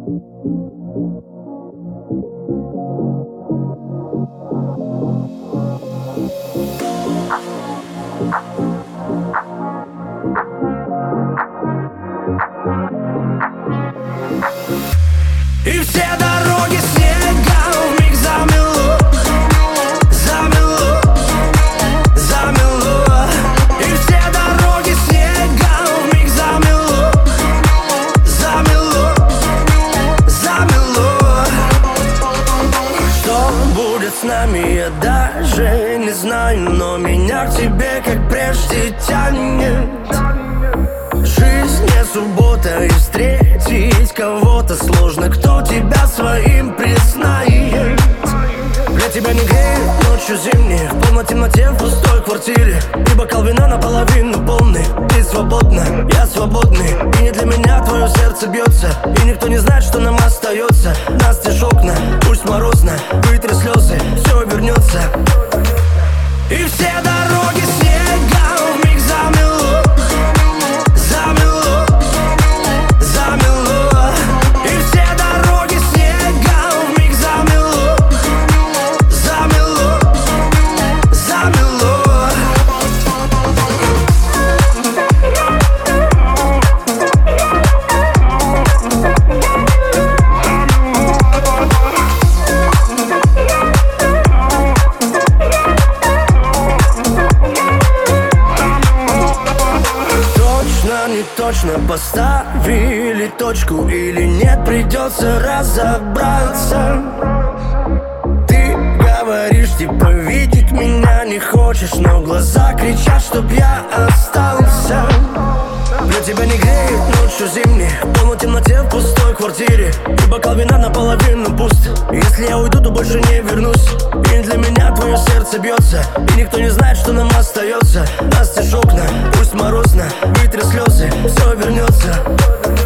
И все дороги снегом вмиг замело, замело, замело. И все дороги снегом вмиг замело, замело, замело. Что будет с нами, я даже не знаю, но меня к тебе, как прежде, тянет. Жизнь не суббота, и встретить кого-то сложно, кто тебя своим признает. Для тебя не греет ночью зимней, в полной темноте в пустой квартире, и бокал вина наполовину полный. Ты свободна, я свободный, и не для меня твое сердце бьется. И никто не знает, что нам остается. Настежь окна, пусть морозно, вытри слезы, все вернется. И все дороги снегом вмиг замело, замело, замело. И все дороги снегом вмиг замело, замело, замело. Не точно поставили точку, или нет, придется разобраться. Ты говоришь, типа видеть меня не хочешь, но глаза кричат, чтоб я остался. Для тебя не греет ночью зимней, в полной темноте в пустой квартире, и бокал вина наполовину пуст. Если я уйду, то больше не вернусь. И для меня твое сердце бьется, и никто не знает, что нам остается. Настежь окна, пусть морозно, вытри слезы, все вернется.